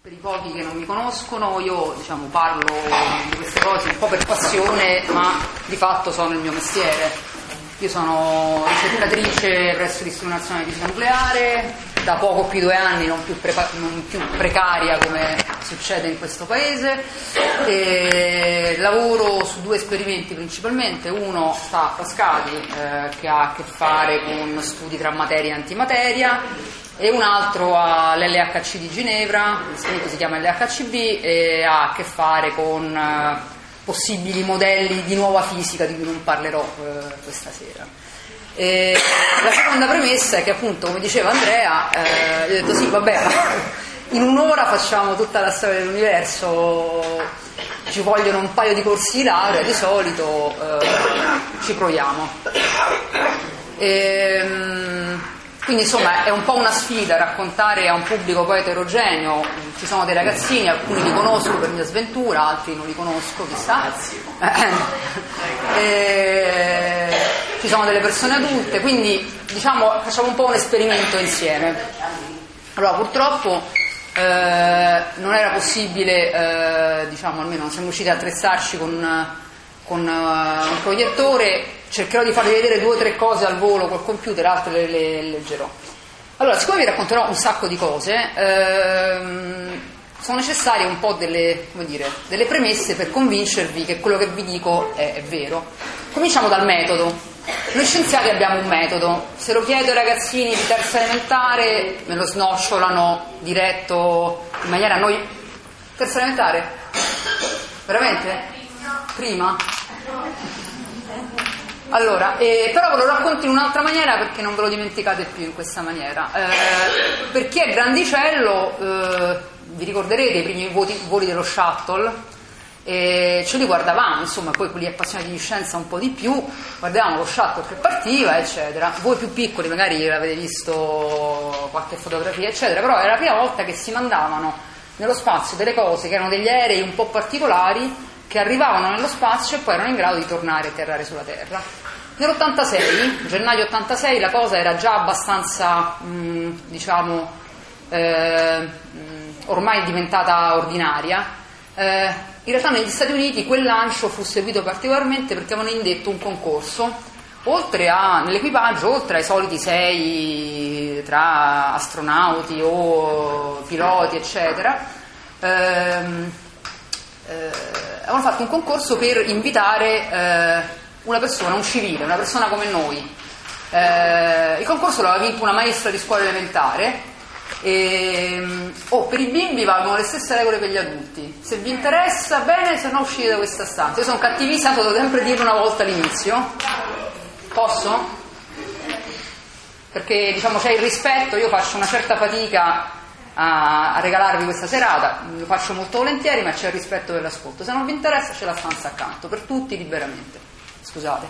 Per i pochi che non mi conoscono, io parlo di queste cose un po' per passione, ma di fatto sono il mio mestiere. Io sono ricercatrice presso l'Istituto Nazionale di Fisica Nucleare, da poco più di 2 anni, non più precaria come succede in questo paese, e lavoro su 2 esperimenti principalmente. Uno sta a Frascati, che ha a che fare con studi tra materia e antimateria, e un altro all'LHC di Ginevra, l'esperimento si chiama LHCb e ha a che fare con possibili modelli di nuova fisica di cui non parlerò questa sera. E la seconda premessa è che, appunto, come diceva Andrea, io ho detto sì, vabbè, in un'ora facciamo tutta la storia dell'universo, ci vogliono un paio di corsi di laurea, di solito ci proviamo. Quindi insomma è un po' una sfida raccontare a un pubblico poi eterogeneo. Ci sono dei ragazzini, alcuni li conosco per mia sventura, altri non li conosco, chissà. Ci sono delle persone adulte, quindi facciamo un po' un esperimento insieme. Allora, purtroppo non era possibile, almeno non siamo riusciti a attrezzarci con un proiettore. Cercherò di farvi vedere 2 o 3 cose al volo col computer, altre le leggerò. Allora, siccome vi racconterò un sacco di cose, sono necessarie un po' delle premesse per convincervi che quello che vi dico è vero. Cominciamo dal metodo. Noi scienziati abbiamo un metodo. Se lo chiedo ai ragazzini di terza elementare, me lo snocciolano diretto in maniera Terza elementare? Veramente? Prima? Allora, però ve lo racconto in un'altra maniera perché non ve lo dimenticate più in questa maniera. Per chi è grandicello, vi ricorderete i primi voli dello shuttle, ce li guardavamo, insomma, poi quelli appassionati di scienza un po' di più, guardavamo lo shuttle che partiva, eccetera. Voi più piccoli magari avete visto qualche fotografia, eccetera, però era la prima volta che si mandavano nello spazio delle cose che erano degli aerei un po' particolari, che arrivavano nello spazio e poi erano in grado di tornare e atterrare sulla Terra. Nell'86, gennaio 86, la cosa era già abbastanza, ormai diventata ordinaria. In realtà negli Stati Uniti quel lancio fu seguito particolarmente perché avevano indetto un concorso, nell'equipaggio, oltre ai soliti 6 tra astronauti o piloti, eccetera, avevano fatto un concorso per invitare una persona, un civile, una persona come noi. Il concorso l'aveva vinto una maestra di scuola elementare e per i bimbi valgono le stesse regole per gli adulti. Se vi interessa, bene, se no uscite da questa stanza. Io sono cattivissima, devo sempre dirlo una volta all'inizio. Posso? Perché c'è il rispetto, io faccio una certa fatica a regalarvi questa serata, lo faccio molto volentieri, ma c'è il rispetto dell'ascolto. Se non vi interessa c'è la stanza accanto, per tutti liberamente. Scusate.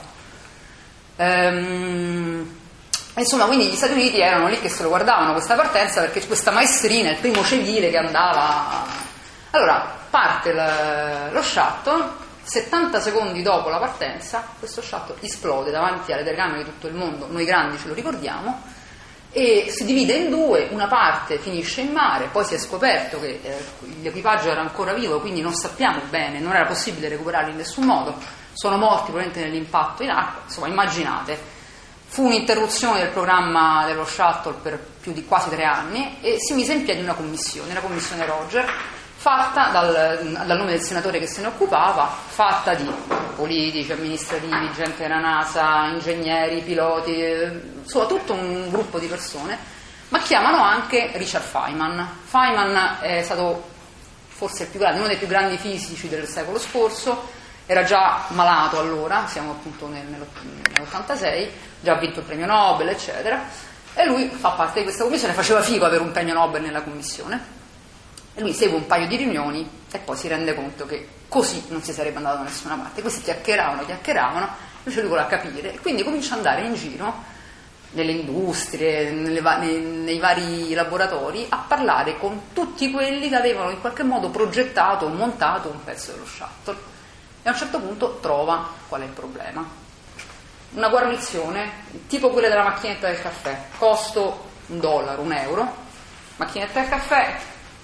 Insomma, quindi gli Stati Uniti erano lì che se lo guardavano questa partenza, perché questa maestrina, il primo civile che andava. Allora, parte lo shuttle, 70 secondi dopo la partenza, questo shuttle esplode davanti alle telecamere di tutto il mondo, noi grandi ce lo ricordiamo, e si divide in 2, una parte finisce in mare, poi si è scoperto che l'equipaggio era ancora vivo, quindi non sappiamo bene, non era possibile recuperarli in nessun modo, sono morti probabilmente nell'impatto in acqua. Insomma, immaginate, fu un'interruzione del programma dello shuttle per più di quasi 3 anni e si mise in piedi una commissione Roger, fatta dal nome del senatore che se ne occupava, fatta di politici, amministrativi, gente della NASA, ingegneri, piloti, insomma tutto un gruppo di persone, ma chiamano anche Richard Feynman. Feynman è stato forse uno dei più grandi fisici del secolo scorso, era già malato allora, siamo appunto nell'86, già ha vinto il premio Nobel, eccetera, e lui fa parte di questa commissione, faceva figo avere un premio Nobel nella commissione. E lui segue un paio di riunioni e poi si rende conto che così non si sarebbe andato da nessuna parte. Questi chiacchieravano, invece lui vuole capire e quindi comincia ad andare in giro nelle industrie, nei vari laboratori a parlare con tutti quelli che avevano in qualche modo progettato o montato un pezzo dello shuttle. E a un certo punto trova qual è il problema. Una guarnizione tipo quella della macchinetta del caffè, costo $1, €1, macchinetta del caffè,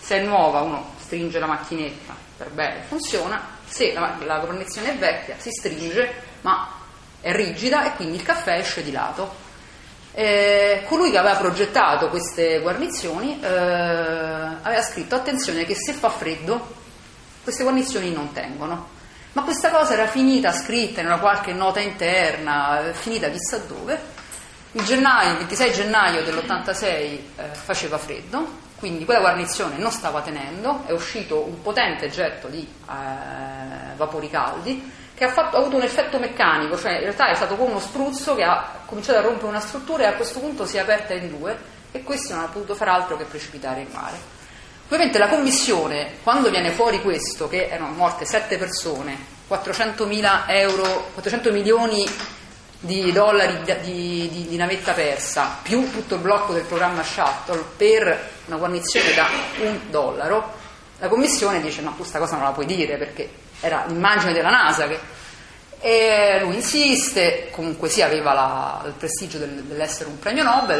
Se è nuova uno stringe la macchinetta per bene, funziona. Se la guarnizione è vecchia si stringe ma è rigida e quindi il caffè esce di lato. Colui che aveva progettato queste guarnizioni aveva scritto: attenzione che se fa freddo queste guarnizioni non tengono. Ma questa cosa era finita scritta in una qualche nota interna, finita chissà dove. Il 26 gennaio dell'86 faceva freddo, quindi quella guarnizione non stava tenendo, è uscito un potente getto di vapori caldi che ha avuto un effetto meccanico, cioè in realtà è stato come uno spruzzo che ha cominciato a rompere una struttura e a questo punto si è aperta in due, e questi non hanno potuto fare altro che precipitare in mare. Ovviamente la commissione, quando viene fuori questo, che erano morte 7 persone, 400.000 euro, 400 milioni di dollari di navetta persa, più tutto il blocco del programma Shuttle per una guarnizione da $1, la commissione dice: no, questa cosa non la puoi dire, perché era l'immagine della NASA e lui insiste, comunque sì, aveva il prestigio dell'essere un premio Nobel,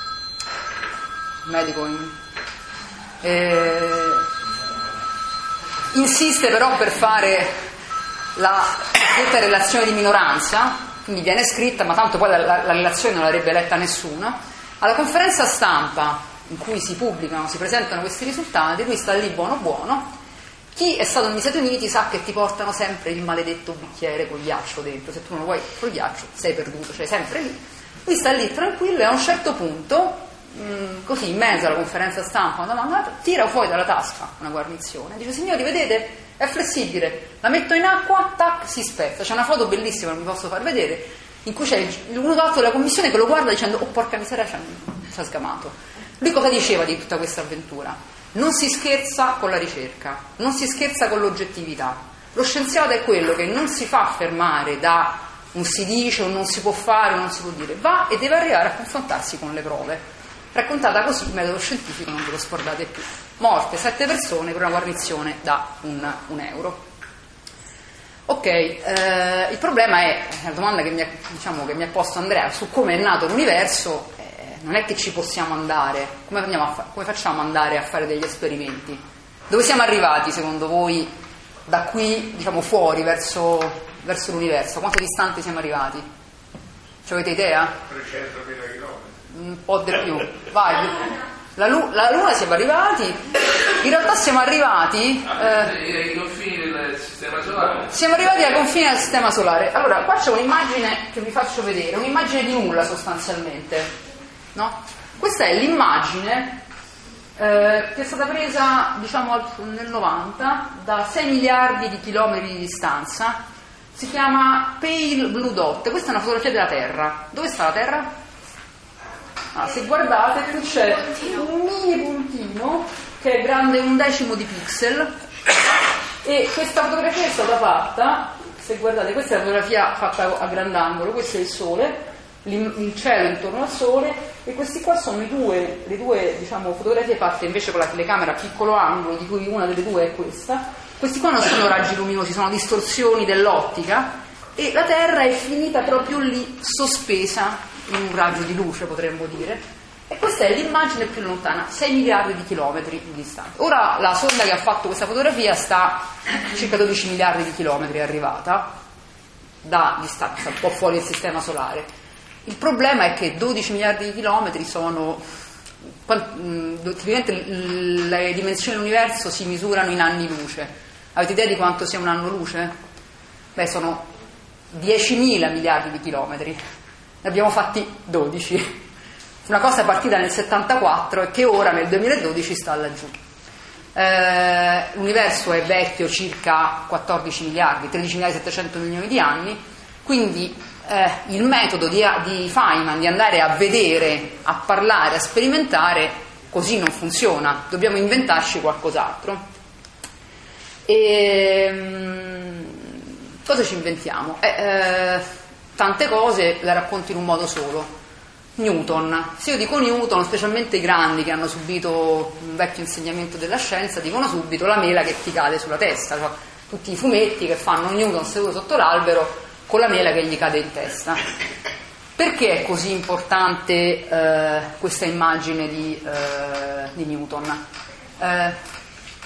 medico insiste però per fare la relazione di minoranza, quindi viene scritta, ma tanto poi la relazione non l'avrebbe letta nessuno. Alla conferenza stampa in cui si pubblicano, si presentano questi risultati, lui sta lì buono buono. Chi è stato negli Stati Uniti sa che ti portano sempre il maledetto bicchiere con ghiaccio dentro, se tu non lo vuoi col ghiaccio sei perduto, cioè sempre lì. Lui sta lì tranquillo e a un certo punto, così in mezzo alla conferenza stampa, tira fuori dalla tasca una guarnizione, dice: signori, vedete, è flessibile, la metto in acqua, tac, si spezza. C'è una foto bellissima che vi posso far vedere, in cui c'è uno dato della commissione che lo guarda dicendo: oh porca miseria, ci ha sgamato. Lui cosa diceva di tutta questa avventura? Non si scherza con la ricerca, non si scherza con l'oggettività. Lo scienziato è quello che non si fa fermare da un si dice o non si può fare o non si può dire, va e deve arrivare a confrontarsi con le prove. Raccontata così, il metodo scientifico non ve lo scordate più. Morte 7 persone per una guarnizione da €1. Ok, il problema è, la domanda che mi ha posto Andrea su come è nato l'universo, non è che ci possiamo andare, come facciamo ad andare a fare degli esperimenti? Dove siamo arrivati secondo voi da qui, diciamo, fuori verso l'universo? Quanto distanti siamo arrivati? Ci avete idea? 300.000 chilometri. Un po' di più, vai. La Luna siamo arrivati, in realtà siamo arrivati ai confini del sistema solare. Siamo arrivati ai confini del sistema solare. Allora, qua c'è un'immagine che vi faccio vedere, un'immagine di nulla sostanzialmente. No? Questa è l'immagine che è stata presa, diciamo, nel 90 da 6 miliardi di chilometri di distanza. Si chiama Pale Blue Dot. Questa è una fotografia della Terra. Dove sta la Terra? Se guardate, qui c'è un mini puntino che è grande 1/10 di pixel, e questa fotografia è stata fatta, se guardate, questa è la fotografia fatta a grandangolo, questo è il Sole, il cielo intorno al Sole, e questi qua sono le due diciamo, fotografie fatte invece con la telecamera a piccolo angolo, di cui una delle due è questa. Questi qua non sono raggi luminosi, sono distorsioni dell'ottica, e la Terra è finita proprio lì, sospesa in un raggio di luce, potremmo dire, e questa è l'immagine più lontana, 6 miliardi di chilometri di distanza. Ora la sonda che ha fatto questa fotografia sta a circa 12 miliardi di chilometri, è arrivata da distanza, un po' fuori il sistema solare. Il problema è che 12 miliardi di chilometri sono, tipicamente le dimensioni dell'universo si misurano in anni luce. Avete idea di quanto sia un anno luce? Beh, sono 10.000 miliardi di chilometri. Ne abbiamo fatti 12. Una cosa è partita nel 74 e che ora nel 2012 sta laggiù. L'universo è vecchio circa 14 miliardi, 13 miliardi e 700 milioni di anni, quindi il metodo di Feynman di andare a vedere, a parlare, a sperimentare, così non funziona, dobbiamo inventarci qualcos'altro. Cosa ci inventiamo? Tante cose le racconto in un modo solo. Newton, se io dico Newton, specialmente i grandi che hanno subito un vecchio insegnamento della scienza dicono subito la mela che ti cade sulla testa, cioè tutti i fumetti che fanno Newton seduto sotto l'albero con la mela che gli cade in testa. Perché è così importante questa immagine di Newton?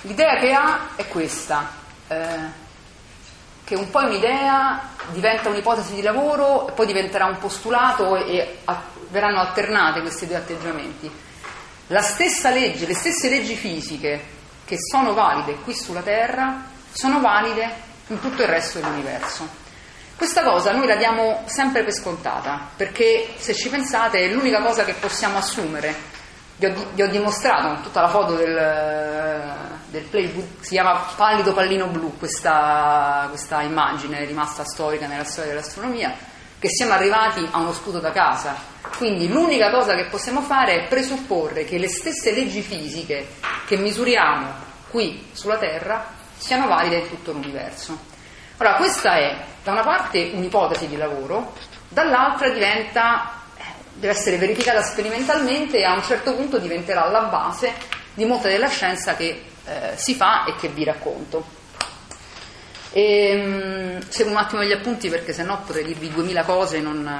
L'idea che ha è questa, che un po' è un'idea, diventa un'ipotesi di lavoro e poi diventerà un postulato e verranno alternate questi due atteggiamenti. La stessa legge, le stesse leggi fisiche che sono valide qui sulla Terra sono valide in tutto il resto dell'universo. Questa cosa noi la diamo sempre per scontata, perché se ci pensate è l'unica cosa che possiamo assumere. Vi ho dimostrato con tutta la foto del playbook, si chiama Pallido pallino blu, questa immagine è rimasta storica nella storia dell'astronomia, che siamo arrivati a uno sputo da casa. Quindi l'unica cosa che possiamo fare è presupporre che le stesse leggi fisiche che misuriamo qui sulla Terra siano valide in tutto l'universo. Allora, questa è da una parte un'ipotesi di lavoro, dall'altra deve essere verificata sperimentalmente e a un certo punto diventerà la base di molta della scienza che si fa e che vi racconto. Seguo un attimo gli appunti perché sennò potrei dirvi 2000 cose.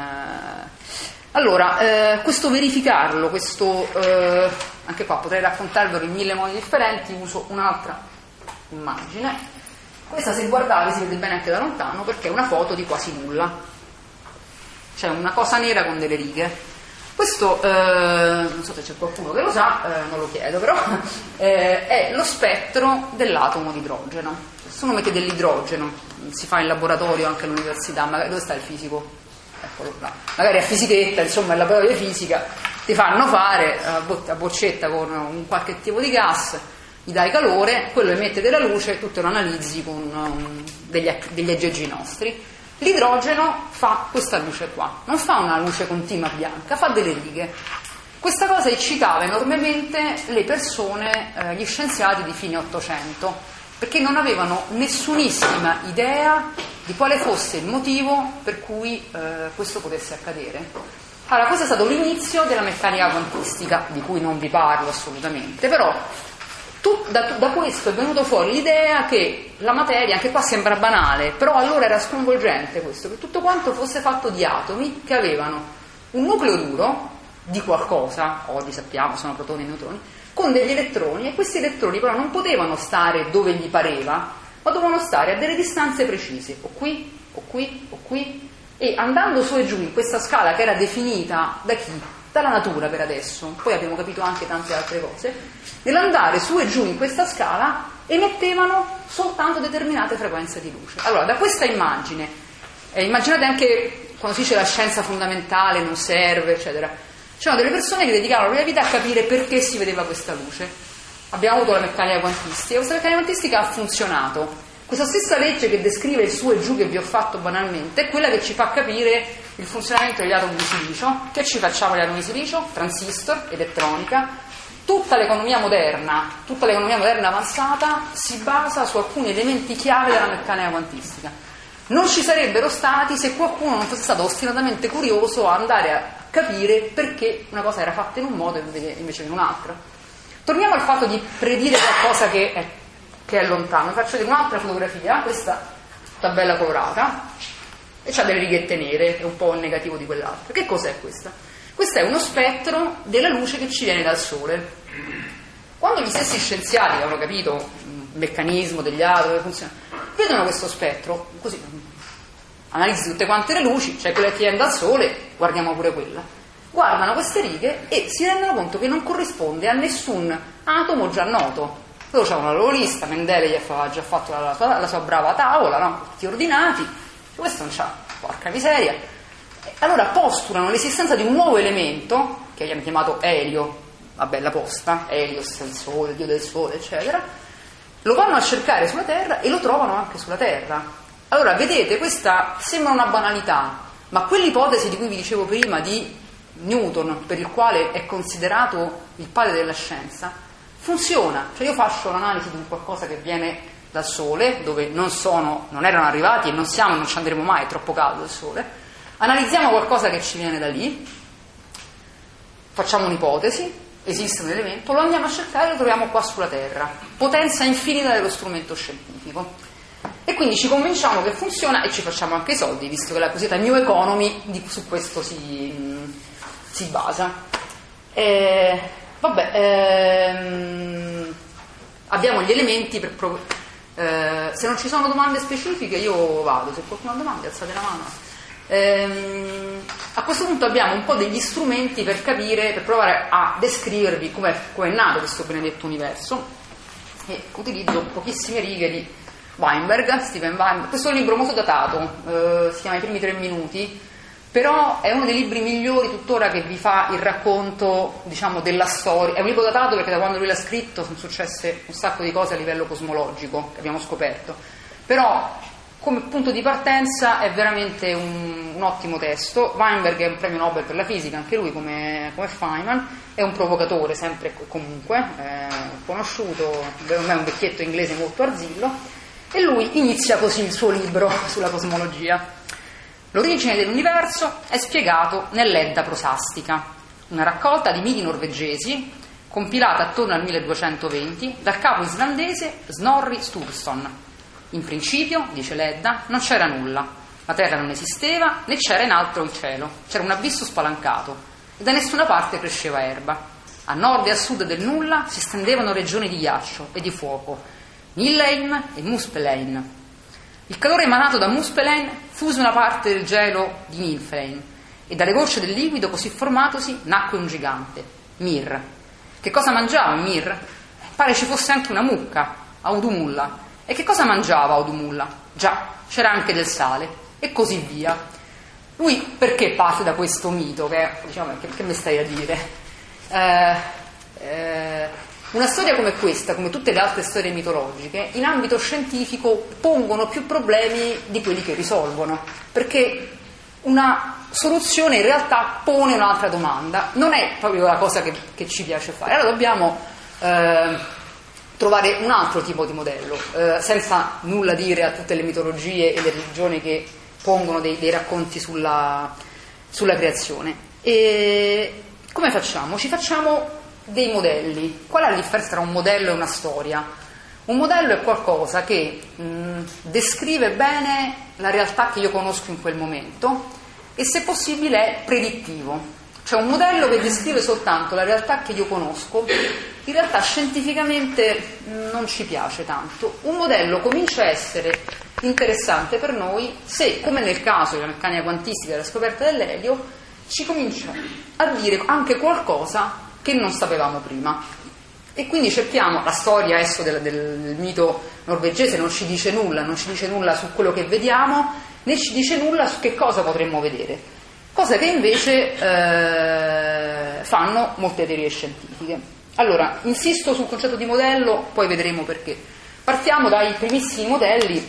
Allora, questo verificarlo, anche qua potrei raccontarvelo in 1000 modi differenti, uso un'altra immagine. Questa, se guardate, si vede bene anche da lontano perché è una foto di quasi nulla. C'è una cosa nera con delle righe. Questo, non so se c'è qualcuno che lo sa, non lo chiedo però, è lo spettro dell'atomo di idrogeno. Se uno mette dell'idrogeno, si fa in laboratorio anche all'università, magari dove sta il fisico? Eccolo là. Magari a fisichetta, insomma, in laboratorio di fisica, ti fanno fare a boccetta con un qualche tipo di gas, gli dai calore, quello emette della luce, tu te lo analizzi con degli aggeggi nostri. L'idrogeno fa questa luce qua, non fa una luce continua bianca, fa delle righe. Questa cosa eccitava enormemente le persone, gli scienziati di fine Ottocento, perché non avevano nessunissima idea di quale fosse il motivo per cui questo potesse accadere. Allora, questo è stato l'inizio della meccanica quantistica, di cui non vi parlo assolutamente, però da questo è venuto fuori l'idea che la materia, anche qua sembra banale, però allora era sconvolgente questo, che tutto quanto fosse fatto di atomi che avevano un nucleo duro di qualcosa, oggi sappiamo sono protoni e neutroni, con degli elettroni, e questi elettroni però non potevano stare dove gli pareva, ma dovevano stare a delle distanze precise, o qui, o qui, o qui, e andando su e giù in questa scala che era definita da chi? Dalla natura per adesso, poi abbiamo capito anche tante altre cose, nell'andare su e giù in questa scala emettevano soltanto determinate frequenze di luce. Allora, da questa immagine, immaginate anche quando si dice la scienza fondamentale non serve, eccetera, c'erano delle persone che dedicavano la propria vita a capire perché si vedeva questa luce. Abbiamo avuto la meccanica quantistica, questa meccanica quantistica ha funzionato. Questa stessa legge che descrive il su e giù che vi ho fatto banalmente è quella che ci fa capire il funzionamento degli atomi di silicio. Che ci facciamo gli atomi di silicio? Transistor, elettronica. Tutta l'economia moderna avanzata si basa su alcuni elementi chiave della meccanica quantistica. Non ci sarebbero stati se qualcuno non fosse stato ostinatamente curioso a andare a capire perché una cosa era fatta in un modo invece in un altro. Torniamo al fatto di predire qualcosa che è lontano. Vi faccio vedere un'altra fotografia, questa tabella colorata, e c'ha delle righette nere, è un po' negativo di quell'altra. Che cos'è questa? Questo è uno spettro della luce che ci viene dal Sole. Quando gli stessi scienziati che hanno capito il meccanismo degli atomi, come funziona, vedono questo spettro, così analizzi tutte quante le luci, c'è quella che viene dal Sole, guardiamo pure quella. Guardano queste righe e si rendono conto che non corrisponde a nessun atomo già noto. Loro c'hanno la loro lista, Mendele gli ha già fatto la sua brava tavola, no? Tutti ordinati, questo non c'ha, porca miseria. Allora postulano l'esistenza di un nuovo elemento, che hanno chiamato Elio, vabbè la posta, Helios, il Sole, il dio del Sole, eccetera, lo vanno a cercare sulla Terra e lo trovano anche sulla Terra. Allora vedete, questa sembra una banalità, ma quell'ipotesi di cui vi dicevo prima di Newton, per il quale è considerato il padre della scienza, funziona. Cioè io faccio l'analisi di un qualcosa che viene dal Sole, dove non erano arrivati e non ci andremo mai, è troppo caldo il Sole, analizziamo qualcosa che ci viene da lì, facciamo un'ipotesi, esiste un elemento, lo andiamo a cercare e lo troviamo qua sulla Terra, potenza infinita dello strumento scientifico, e quindi ci convinciamo che funziona e ci facciamo anche i soldi, visto che la cosiddetta New Economy su questo si basa. abbiamo gli elementi per se non ci sono domande specifiche io vado, se qualcuno ha domande alzate la mano. A questo punto abbiamo un po' degli strumenti per capire, per provare a descrivervi come è nato questo benedetto universo, e utilizzo pochissime righe di Stephen Weinberg. Questo è un libro molto datato, si chiama I primi 3 minuti, però è uno dei libri migliori tuttora che vi fa il racconto, diciamo, della storia. È un libro datato perché da quando lui l'ha scritto sono successe un sacco di cose a livello cosmologico che abbiamo scoperto, però come punto di partenza è veramente un ottimo testo. Weinberg è un premio Nobel per la fisica, anche lui come Feynman, è un provocatore sempre e comunque, conosciuto, è un vecchietto inglese molto arzillo, e lui inizia così il suo libro sulla cosmologia. L'origine dell'universo è spiegato nell'Edda prosastica, una raccolta di miti norvegesi compilata attorno al 1220 dal capo islandese Snorri Sturluson. In principio, dice l'Edda, non c'era nulla, la terra non esisteva né c'era in alto il cielo, c'era un abisso spalancato e da nessuna parte cresceva erba. A nord e a sud del nulla si stendevano regioni di ghiaccio e di fuoco, Niflheim e Muspelheim. Il calore emanato da Muspelheim fuse una parte del gelo di Niflheim e dalle gocce del liquido così formatosi nacque un gigante, Mir. Che cosa mangiava Mir? Pare ci fosse anche una mucca, Audumulla. E che cosa mangiava Audumulla? Già, c'era anche del sale, e così via. Lui perché parte da questo mito? Che mi stai a dire? Una storia come questa, come tutte le altre storie mitologiche, in ambito scientifico pongono più problemi di quelli che risolvono, perché una soluzione in realtà pone un'altra domanda, non è proprio la cosa che ci piace fare. Allora dobbiamo trovare un altro tipo di modello, senza nulla dire a tutte le mitologie e le religioni che pongono dei racconti sulla creazione. E come facciamo? Ci facciamo dei modelli. Qual è la differenza tra un modello e una storia? Un modello è qualcosa che descrive bene la realtà che io conosco in quel momento e, se possibile, è predittivo. Cioè un modello che descrive soltanto la realtà che io conosco, in realtà scientificamente non ci piace tanto. Un modello comincia a essere interessante per noi se, come nel caso della meccanica quantistica e della scoperta dell'elio, ci comincia a dire anche qualcosa che non sapevamo prima. E quindi cerchiamo, la storia adesso del mito norvegese non ci dice nulla su quello che vediamo, né ci dice nulla su che cosa potremmo vedere. Cosa che invece fanno molte teorie scientifiche. Allora, insisto sul concetto di modello, poi vedremo perché. Partiamo dai primissimi modelli,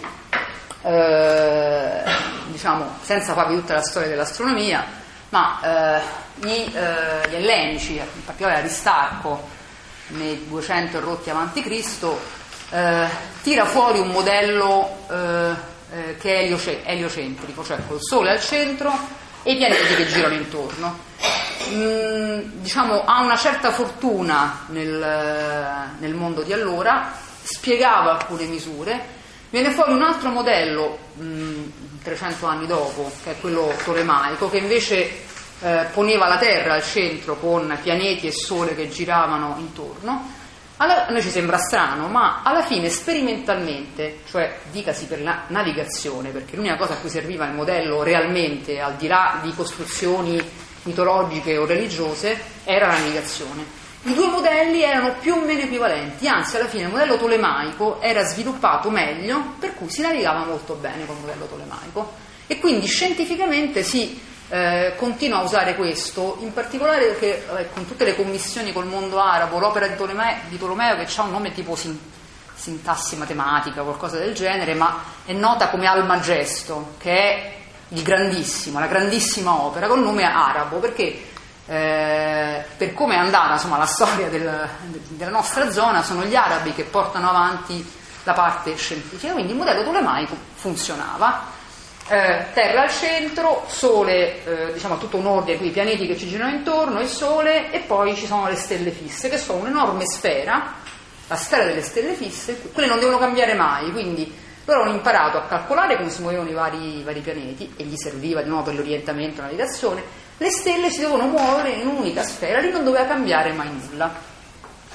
diciamo, senza farvi tutta la storia dell'astronomia, ma gli ellenici, in particolare Aristarco, nei 200 rotti avanti Cristo, tira fuori un modello che è eliocentrico, cioè col Sole al centro e i pianeti che girano intorno. Diciamo, ha una certa fortuna nel mondo di allora, spiegava alcune misure. Viene fuori un altro modello 300 anni dopo, che è quello tolemaico, che invece poneva la Terra al centro con pianeti e Sole che giravano intorno. A noi ci sembra strano, ma alla fine sperimentalmente, cioè dicasi per la navigazione, perché l'unica cosa a cui serviva il modello realmente, al di là di costruzioni mitologiche o religiose, era la navigazione. I due modelli erano più o meno equivalenti, anzi alla fine il modello tolemaico era sviluppato meglio, per cui si navigava molto bene col modello tolemaico, e quindi scientificamente si continua a usare questo, in particolare perché con tutte le commissioni col mondo arabo, l'opera di Tolomeo, che ha un nome tipo sintassi matematica o qualcosa del genere, ma è nota come Almagesto, che è la grandissima opera col nome arabo, perché per come è andata, insomma, la storia della nostra zona, sono gli arabi che portano avanti la parte scientifica, quindi il modello tolemaico funzionava. Terra al centro, Sole, diciamo tutto un ordine qui, i pianeti che ci girano intorno, il Sole, e poi ci sono le stelle fisse, che sono un'enorme sfera, la sfera delle stelle fisse. Quelle non devono cambiare mai, quindi loro hanno imparato a calcolare come si muovevano i vari pianeti, e gli serviva di nuovo per l'orientamento e la navigazione. Le stelle si devono muovere in un'unica sfera, lì non doveva cambiare mai nulla.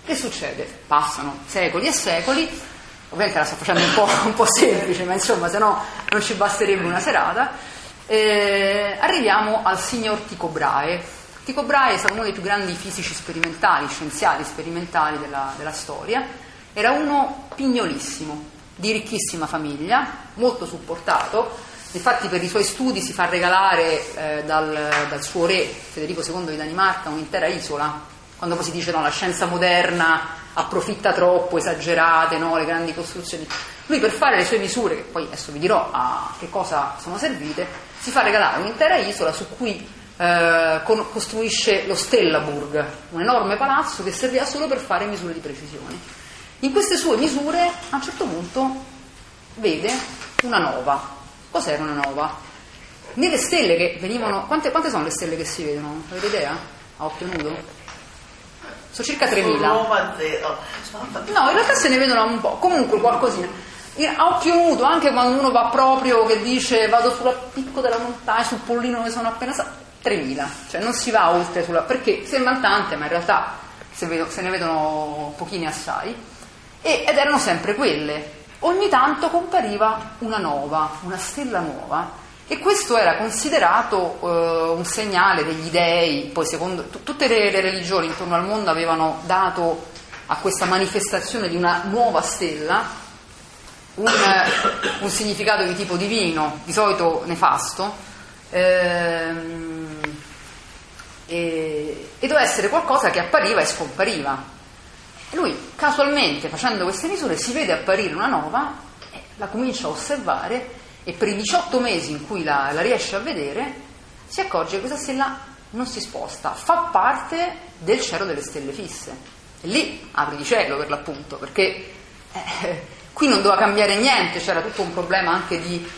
Che succede? Passano secoli e secoli, ovviamente la sto facendo un po' semplice, ma insomma, se no non ci basterebbe una serata. Arriviamo al signor Tycho Brahe. Tycho Brahe è stato uno dei più grandi fisici sperimentali, scienziati sperimentali della storia. Era uno pignolissimo, di ricchissima famiglia, molto supportato. Infatti per i suoi studi si fa regalare dal suo re Federico II di Danimarca un'intera isola. Quando poi si dice no, la scienza moderna approfitta troppo, esagerate, no, le grandi costruzioni. Lui per fare le sue misure, che poi adesso vi dirò a che cosa sono servite, si fa regalare un'intera isola su cui costruisce lo Stellaburg, un enorme palazzo che serviva solo per fare misure di precisione. In queste sue misure a un certo punto vede una nova. Cos'era una nova? Nelle stelle che venivano... Quante sono le stelle che si vedono? Avete idea? A occhio nudo? Sono circa 3.000. No, in realtà se ne vedono un po', comunque qualcosina. A occhio nudo, anche quando uno va proprio che dice vado sulla picco della montagna, sul pollino che sono appena 3.000, cioè non si va oltre perché sembra tante, ma in realtà se ne vedono pochine assai, ed erano sempre quelle. Ogni tanto compariva una nova, una stella nuova, e questo era considerato un segnale degli dei. Poi secondo tutte le religioni intorno al mondo avevano dato a questa manifestazione di una nuova stella un significato di tipo divino, di solito nefasto, e doveva essere qualcosa che appariva e scompariva. E lui casualmente, facendo queste misure, si vede apparire una nova, la comincia a osservare, e per i 18 mesi in cui la riesce a vedere si accorge che questa stella non si sposta, fa parte del cielo delle stelle fisse. E lì apre di cielo, per l'appunto, perché qui non doveva cambiare niente, c'era tutto un problema anche di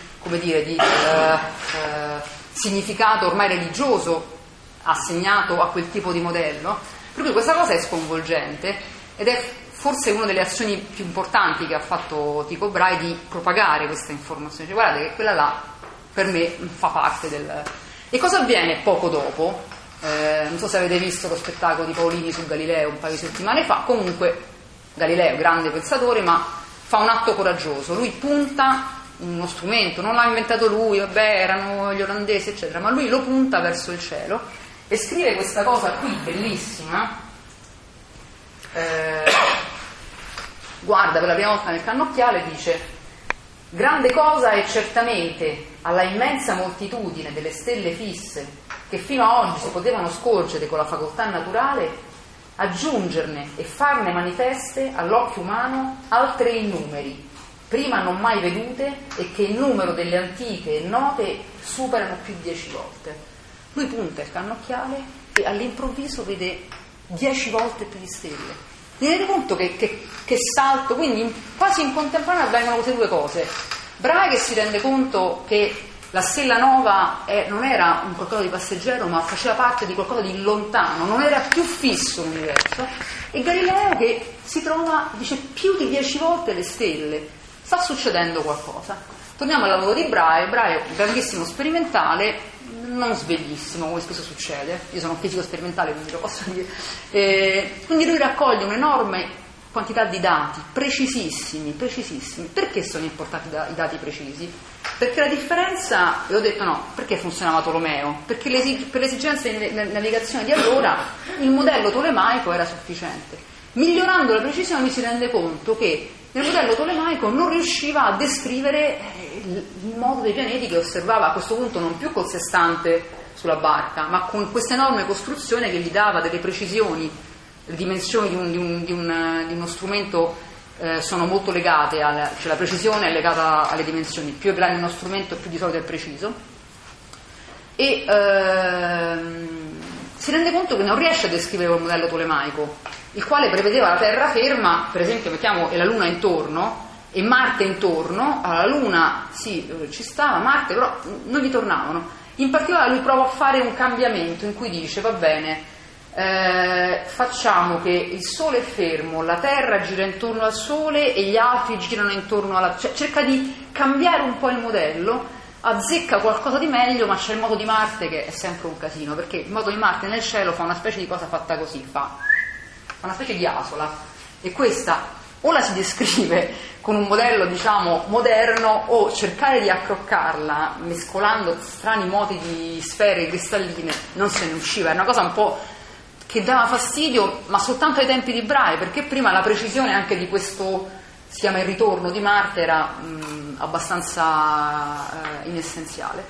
significato ormai religioso assegnato a quel tipo di modello, per cui questa cosa è sconvolgente ed è forse una delle azioni più importanti che ha fatto Tycho Brahe, di propagare questa informazione. Cioè, guardate che quella là per me fa parte del... E cosa avviene poco dopo? Non so se avete visto lo spettacolo di Paolini su Galileo un paio di settimane fa. Comunque Galileo, grande pensatore, ma fa un atto coraggioso. Lui punta uno strumento, non l'ha inventato lui, vabbè, erano gli olandesi eccetera, ma lui lo punta verso il cielo e scrive questa cosa qui bellissima. Guarda per la prima volta nel cannocchiale, dice: grande cosa è certamente alla immensa moltitudine delle stelle fisse che fino a oggi si potevano scorgere con la facoltà naturale, aggiungerne e farne manifeste all'occhio umano altre innumeri, prima non mai vedute, e che il numero delle antiche e note superano più 10 volte. Lui punta il cannocchiale e all'improvviso vede 10 volte più di stelle. Mi rende conto che salto, quindi quasi in contemporanea avvengono queste due cose. Brahe che si rende conto che la stella nova non era un qualcosa di passeggero, ma faceva parte di qualcosa di lontano, non era più fisso l'universo, e Galileo che si trova, dice, più di 10 volte le stelle, sta succedendo qualcosa. Torniamo al lavoro di Brahe. Brahe, un grandissimo sperimentale, non sveglissimo come spesso succede, io sono un fisico sperimentale quindi lo posso dire, quindi lui raccoglie un'enorme quantità di dati precisissimi. Perché sono importanti i dati precisi? Perché la differenza, e ho detto no, perché funzionava Tolomeo? Perché per le esigenze di navigazione di allora il modello tolemaico era sufficiente. Migliorando la precisione mi si rende conto che nel modello tolemaico non riusciva a descrivere il modo dei pianeti che osservava, a questo punto non più col sestante sulla barca, ma con questa enorme costruzione che gli dava delle precisioni. Le dimensioni di uno strumento sono molto legate, cioè la precisione è legata alle dimensioni, più è grande uno strumento più di solito è preciso, e si rende conto che non riesce a descrivere il modello tolemaico, il quale prevedeva la Terra ferma, per esempio mettiamo, e la Luna intorno e Marte intorno. Allora, la Luna sì, ci stava, Marte però non gli tornavano. In particolare lui prova a fare un cambiamento in cui dice: va bene, facciamo che il Sole è fermo, la Terra gira intorno al Sole e gli altri girano intorno alla... cioè cerca di cambiare un po' il modello, azzecca qualcosa di meglio, ma c'è il moto di Marte che è sempre un casino, perché il moto di Marte nel cielo fa una specie di cosa fatta così, fa una specie di asola, e questa o la si descrive con un modello diciamo moderno, o cercare di accroccarla mescolando strani moti di sfere cristalline non se ne usciva. È una cosa un po' che dava fastidio, ma soltanto ai tempi di Brahe, perché prima la precisione anche di questo, si chiama il ritorno di Marte, era abbastanza inessenziale.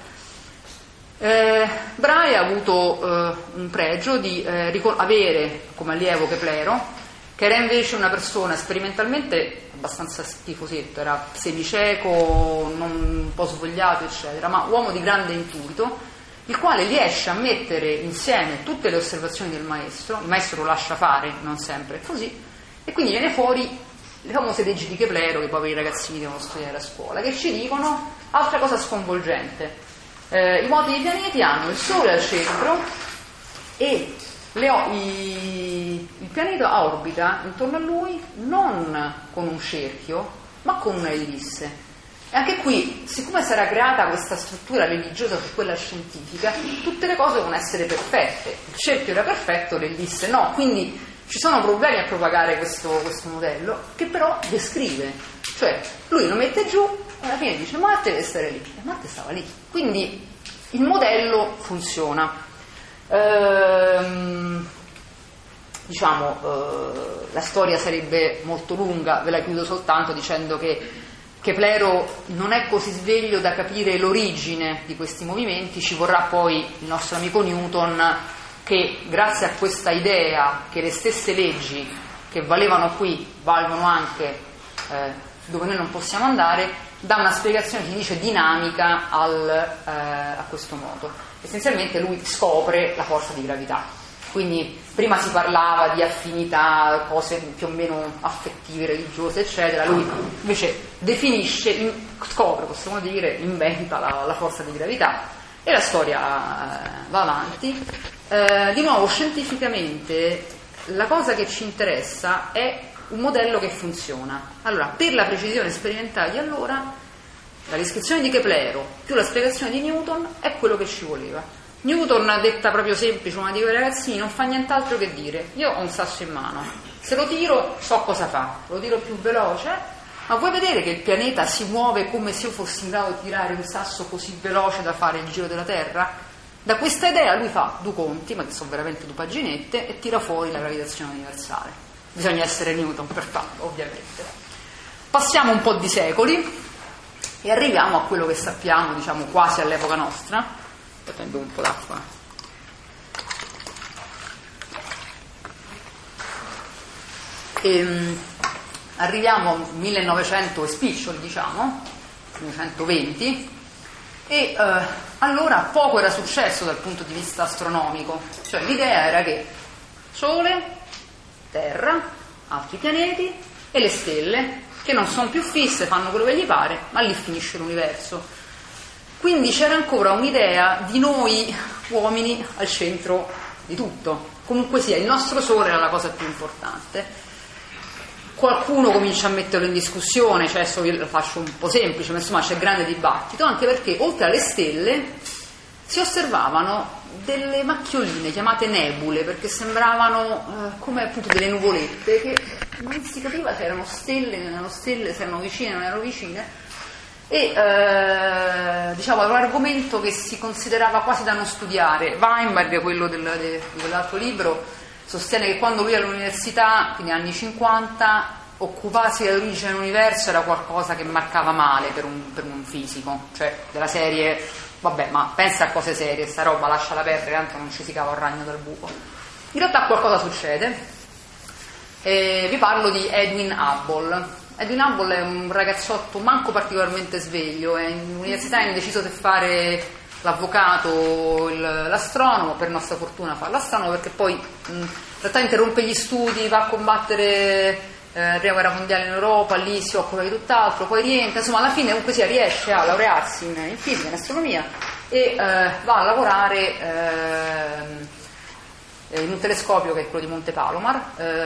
Brahe ha avuto un pregio di avere come allievo Keplero, che era invece una persona sperimentalmente abbastanza schifosetto, era semicieco, un po' svogliato, eccetera, ma uomo di grande intuito, il quale riesce a mettere insieme tutte le osservazioni del maestro, il maestro lo lascia fare, non sempre è così, e quindi viene fuori le famose leggi di Keplero che i poveri ragazzini devono studiare a scuola, che ci dicono altra cosa sconvolgente: i moti dei pianeti hanno il Sole al centro e il pianeta orbita intorno a lui non con un cerchio ma con una ellisse. E anche qui, siccome sarà creata questa struttura religiosa su quella scientifica, tutte le cose devono essere perfette. Il cerchio era perfetto, l'ellisse no, quindi ci sono problemi a propagare questo modello, che però descrive, cioè lui lo mette giù e alla fine dice Marte deve stare lì, e Marte stava lì, quindi il modello funziona. La storia sarebbe molto lunga, ve la chiudo soltanto dicendo che Keplero non è così sveglio da capire l'origine di questi movimenti. Ci vorrà poi il nostro amico Newton, che grazie a questa idea che le stesse leggi che valevano qui valgono anche dove noi non possiamo andare, dà una spiegazione, si dice dinamica a questo moto. Essenzialmente lui scopre la forza di gravità, quindi prima si parlava di affinità, cose più o meno affettive, religiose eccetera, lui invece definisce, scopre, possiamo dire, inventa la forza di gravità, e la storia va avanti. Di nuovo, scientificamente la cosa che ci interessa è un modello che funziona. Allora, per la precisione sperimentale di allora, la descrizione di Keplero più la spiegazione di Newton è quello che ci voleva. Newton, detta proprio semplice, una di quei ragazzini, non fa nient'altro che dire: io ho un sasso in mano, se lo tiro so cosa fa, lo tiro più veloce, ma vuoi vedere che il pianeta si muove come se io fossi in grado di tirare un sasso così veloce da fare il giro della Terra? Da questa idea lui fa due conti, ma che sono veramente due paginette, e tira fuori la gravitazione universale. Bisogna essere Newton per farlo, ovviamente. Passiamo un po' di secoli e arriviamo a quello che sappiamo, diciamo, quasi all'epoca nostra. Io prendo un po' d'acqua. Arriviamo al 1900 e spiccioli, diciamo, 1920, e allora poco era successo dal punto di vista astronomico. Cioè l'idea era che Sole, Terra, altri pianeti e le stelle, che non sono più fisse, fanno quello che gli pare, ma lì finisce l'universo. Quindi c'era ancora un'idea di noi uomini al centro di tutto. Comunque sia, il nostro Sole era la cosa più importante. Qualcuno comincia a metterlo in discussione, cioè adesso io lo faccio un po' semplice, ma insomma c'è grande dibattito, anche perché oltre alle stelle si osservavano delle macchioline chiamate nebule, perché sembravano come appunto delle nuvolette che non si capiva se erano stelle, non erano stelle, se erano vicine, non erano vicine, e diciamo era un argomento che si considerava quasi da non studiare. Weinberg, quello di quell'altro libro, sostiene che quando lui all'università, quindi anni 50, occuparsi dell'origine dell'universo era qualcosa che marcava male per un fisico, cioè della serie, vabbè, ma pensa a cose serie, sta roba lasciala perdere, tanto non ci si cava un ragno dal buco. In realtà qualcosa succede. Vi parlo di Edwin Hubble. Edwin Hubble è un ragazzotto manco particolarmente sveglio, è in università, è indeciso se fare l'avvocato, l'astronomo. Per nostra fortuna fa l'astronomo, perché poi in realtà interrompe gli studi, va a combattere la prima guerra mondiale in Europa, lì si occupa di tutt'altro, poi rientra, insomma alla fine comunque sia riesce a laurearsi in fisica, in astronomia, e va a lavorare in un telescopio che è quello di Monte Palomar,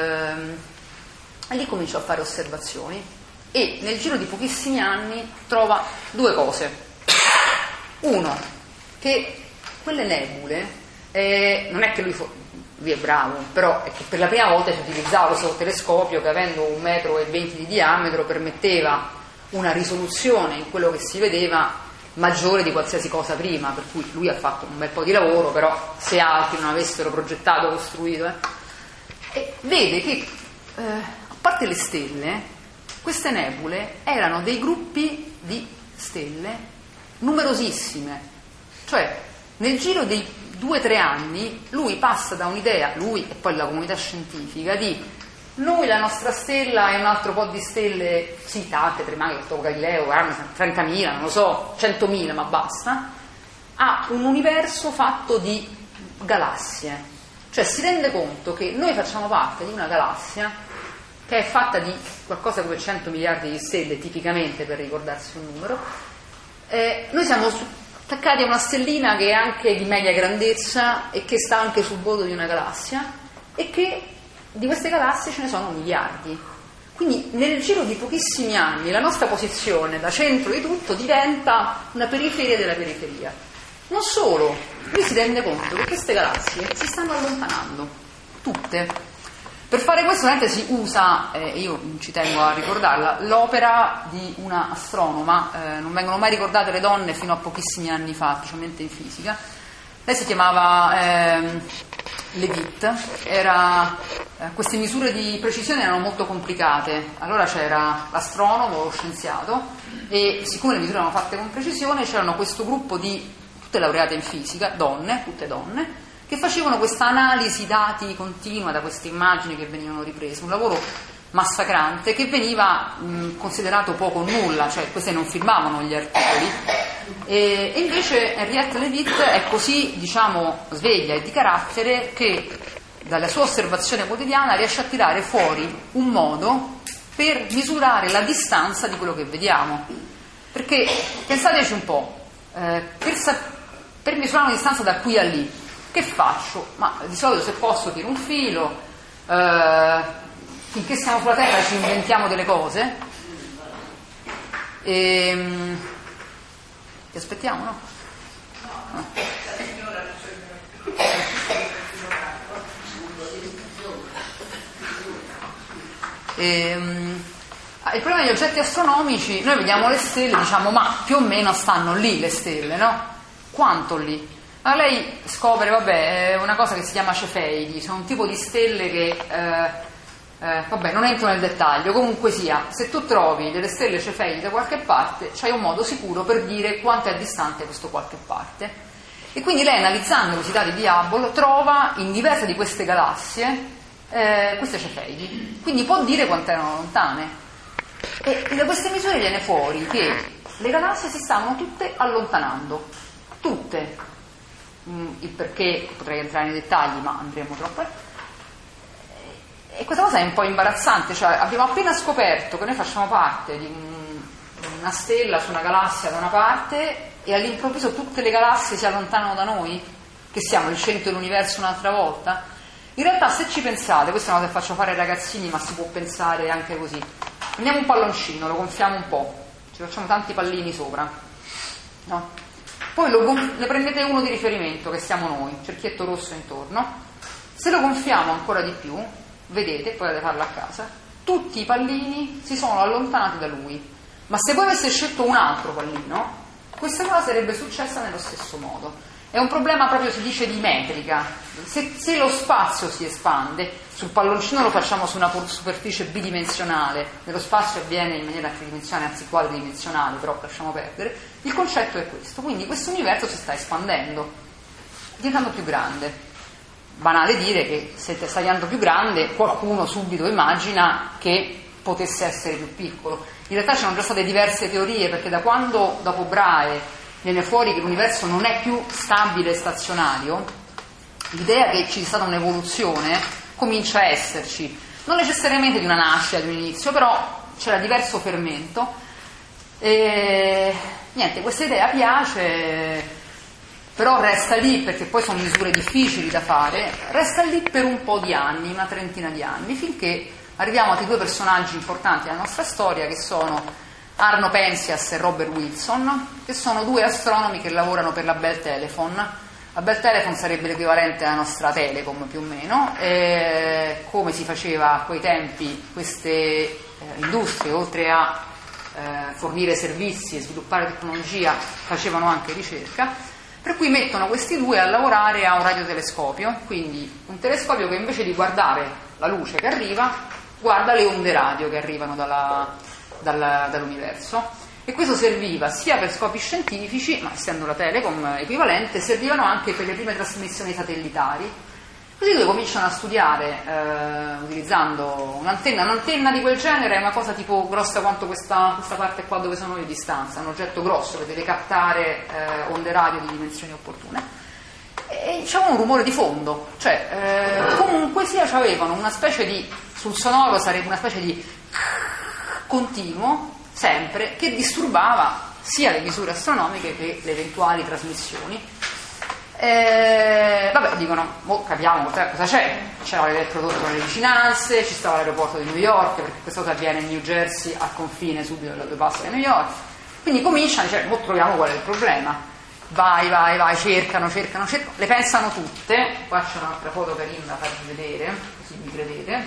e lì comincia a fare osservazioni e nel giro di pochissimi anni trova due cose. Uno, che quelle nebule non è che lui lui è bravo, però è che per la prima volta si utilizzava questo telescopio che, avendo 1,20 metri di diametro, permetteva una risoluzione in quello che si vedeva maggiore di qualsiasi cosa prima, per cui lui ha fatto un bel po' di lavoro, però se altri non avessero progettato, costruito, e vede che a parte le stelle, queste nebule erano dei gruppi di stelle numerosissime, cioè nel giro dei 2-3 anni lui passa da un'idea, lui e poi la comunità scientifica, di noi la nostra stella e un altro po' di stelle, sì, tante, Tremonti, Galileo, 30.000, non lo so, 100.000, ma basta, a un universo fatto di galassie. Cioè si rende conto che noi facciamo parte di una galassia che è fatta di qualcosa come 100 miliardi di stelle, tipicamente, per ricordarsi un numero. Noi siamo attaccati a una stellina che è anche di media grandezza e che sta anche sul bordo di una galassia, e che di queste galassie ce ne sono miliardi. Quindi nel giro di pochissimi anni la nostra posizione da centro di tutto diventa una periferia della periferia. Non solo, lui si rende conto che queste galassie si stanno allontanando, tutte. Per fare questo si usa, io ci tengo a ricordarla, l'opera di una astronoma, non vengono mai ricordate le donne fino a pochissimi anni fa, specialmente in fisica. Lei si chiamava Leavitt, queste misure di precisione erano molto complicate, allora c'era l'astronomo, lo scienziato, e siccome le misure erano fatte con precisione c'erano questo gruppo di tutte laureate in fisica, donne, tutte donne, che facevano questa analisi dati continua da queste immagini che venivano riprese, un lavoro massacrante che veniva considerato poco o nulla, cioè queste non firmavano gli articoli, e invece Henriette Leavitt è così, diciamo, sveglia e di carattere che dalla sua osservazione quotidiana riesce a tirare fuori un modo per misurare la distanza di quello che vediamo, perché pensateci un po', per misurare una distanza da qui a lì, che faccio? Ma di solito, se posso, tiro un filo, finché siamo sulla Terra ci inventiamo delle cose, ti aspettiamo, no? Il problema degli oggetti astronomici, noi vediamo le stelle, diciamo, ma più o meno stanno lì le stelle, no? Quanto lì? Ma lei scopre, vabbè, una cosa che si chiama cefeidi, sono un tipo di stelle che, vabbè, non entro nel dettaglio, comunque sia, se tu trovi delle stelle cefeidi da qualche parte, c'hai un modo sicuro per dire quanto è distante questo qualche parte. E quindi lei, analizzando questi dati di Hubble, trova in diverse di queste galassie queste cefeidi, quindi può dire quanto erano lontane. E da queste misure viene fuori che le galassie si stavano tutte allontanando, tutte. Il perché potrei entrare nei dettagli, ma andremo troppo. E questa cosa è un po' imbarazzante, cioè abbiamo appena scoperto che noi facciamo parte di una stella su una galassia da una parte e all'improvviso tutte le galassie si allontanano da noi, che siamo il centro dell'universo un'altra volta. In realtà, se ci pensate, questa è una cosa che faccio fare ai ragazzini, ma si può pensare anche così: prendiamo un palloncino, lo gonfiamo un po', ci facciamo tanti pallini sopra, no? Poi ne prendete uno di riferimento, che siamo noi, cerchietto rosso intorno. Se lo gonfiamo ancora di più, vedete, potete farlo a casa, tutti i pallini si sono allontanati da lui. Ma se voi aveste scelto un altro pallino, questa cosa sarebbe successa nello stesso modo. È un problema proprio, si dice, di metrica. Se lo spazio si espande, sul palloncino lo facciamo su una superficie bidimensionale, nello spazio avviene in maniera tridimensionale, anzi quadridimensionale, però lasciamo perdere. Il concetto è questo, quindi questo universo si sta espandendo, diventando più grande. Banale dire che se sta diventando più grande, qualcuno subito immagina che potesse essere più piccolo. In realtà ci sono già state diverse teorie, perché da quando dopo Brahe viene fuori che l'universo non è più stabile e stazionario, l'idea che ci sia stata un'evoluzione comincia a esserci, non necessariamente di una nascita, di un inizio, però c'era diverso fermento. E niente, questa idea piace, però resta lì, perché poi sono misure difficili da fare, resta lì per un po' di anni, una trentina di anni, finché arriviamo a due personaggi importanti della nostra storia, che sono Arno Penzias e Robert Wilson, che sono due astronomi che lavorano per la Bell Telephone. La Bell Telephone sarebbe l'equivalente alla nostra Telecom più o meno, come si faceva a quei tempi queste industrie, oltre a fornire servizi e sviluppare tecnologia, facevano anche ricerca, per cui mettono questi due a lavorare a un radiotelescopio, quindi un telescopio che invece di guardare la luce che arriva, guarda le onde radio che arrivano dall'universo. E questo serviva sia per scopi scientifici, ma essendo la Telecom equivalente, servivano anche per le prime trasmissioni satellitari. Così dove cominciano a studiare utilizzando un'antenna di quel genere, è una cosa tipo grossa quanto questa parte qua dove sono io di distanza, un oggetto grosso che deve captare onde radio di dimensioni opportune. E c'è un rumore di fondo, cioè comunque sia avevano una specie di, sul sonoro sarebbe una specie di continuo, sempre, che disturbava sia le misure astronomiche che le eventuali trasmissioni. Vabbè, dicono, capiamo cosa c'è. C'era l'elettrodotto nelle vicinanze, ci stava l'aeroporto di New York, perché questa cosa avviene in New Jersey, al confine subito da due passi da New York. Quindi cominciano a dire, troviamo qual è il problema. Vai, cercano, le pensano tutte. Qua c'è un'altra foto carina da farvi vedere, così mi credete.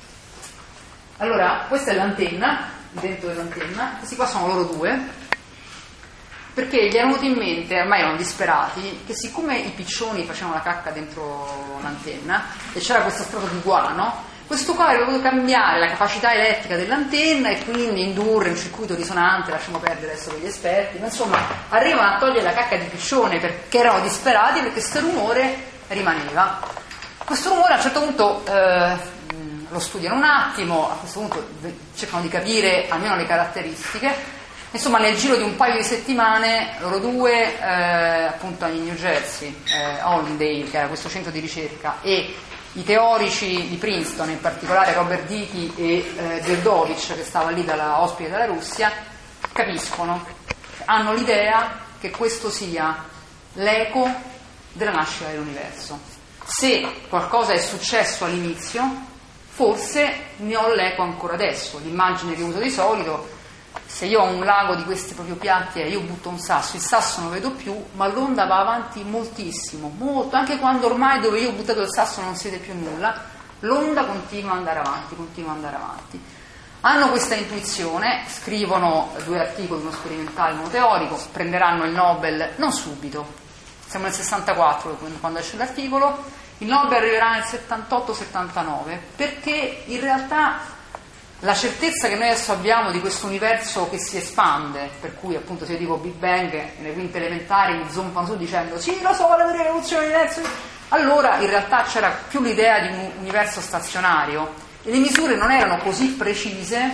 Allora, questa è l'antenna, dentro dell'antenna, questi qua sono loro due, perché gli erano venuti in mente, ormai erano disperati, che siccome i piccioni facevano la cacca dentro l'antenna e c'era questo strato di guano, questo qua aveva dovuto cambiare la capacità elettrica dell'antenna e quindi indurre un circuito risonante, lasciamo perdere adesso quegli esperti, ma insomma arrivano a togliere la cacca di piccione perché erano disperati, perché questo rumore rimaneva. Questo rumore a un certo punto lo studiano un attimo, a questo punto cercano di capire almeno le caratteristiche. Insomma, nel giro di un paio di settimane loro due, appunto in New Jersey, Hollandale, che era questo centro di ricerca, e i teorici di Princeton, in particolare Robert Dickey e Zeldovich, che stava lì dalla ospite dalla Russia, capiscono, hanno l'idea che questo sia l'eco della nascita dell'universo. Se qualcosa è successo all'inizio, forse ne ho l'eco ancora adesso. L'immagine che uso di solito: se io ho un lago di questi proprio piatti e io butto un sasso, il sasso non lo vedo più, ma l'onda va avanti moltissimo, molto, anche quando ormai dove io ho buttato il sasso non si vede più nulla, l'onda continua ad andare avanti. Hanno questa intuizione, scrivono 2 articoli, uno sperimentale e uno teorico, prenderanno il Nobel non subito, siamo nel 64 quando esce l'articolo, il Nobel arriverà nel 78-79, perché in realtà la certezza che noi adesso abbiamo di questo universo che si espande, per cui appunto se io dico Big Bang, nelle quinte elementari mi zompano su dicendo sì, lo so, la teoria dell'evoluzione dell'universo, allora in realtà c'era più l'idea di un universo stazionario e le misure non erano così precise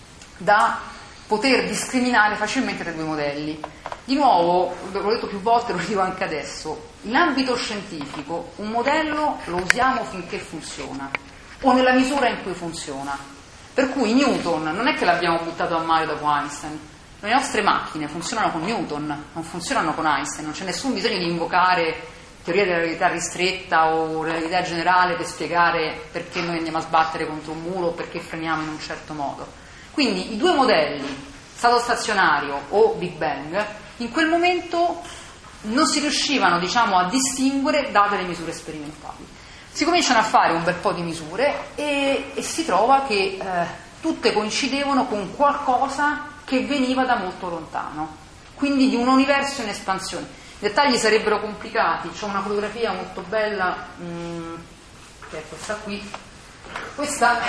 da poter discriminare facilmente tra i due modelli. Di nuovo, l'ho detto più volte, lo dico anche adesso, in ambito scientifico un modello lo usiamo finché funziona o nella misura in cui funziona. Per cui Newton non è che l'abbiamo buttato a mare dopo Einstein, le nostre macchine funzionano con Newton, non funzionano con Einstein, non c'è nessun bisogno di invocare teoria della relatività ristretta o relatività generale per spiegare perché noi andiamo a sbattere contro un muro o perché freniamo in un certo modo. Quindi i due modelli, stato stazionario o Big Bang, in quel momento non si riuscivano, a distinguere date le misure sperimentali. Si cominciano a fare un bel po' di misure e si trova che tutte coincidevano con qualcosa che veniva da molto lontano, quindi di un universo in espansione. I dettagli sarebbero complicati, c'è una fotografia molto bella, che è questa qui. Questa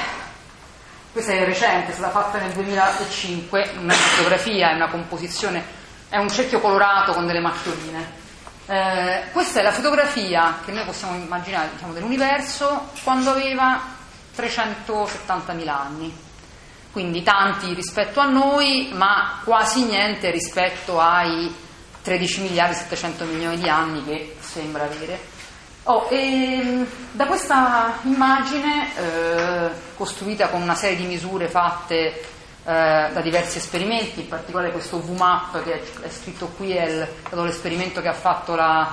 è recente, è stata fatta nel 2005, una fotografia, è una composizione, è un cerchio colorato con delle macchioline. Questa è la fotografia che noi possiamo immaginare dell'universo quando aveva 370.000 anni, quindi tanti rispetto a noi, ma quasi niente rispetto ai 13 miliardi e 700 milioni di anni che sembra avere. Da questa immagine, costruita con una serie di misure fatte da diversi esperimenti, in particolare questo VMAP che è scritto qui, è stato l'esperimento che ha fatto la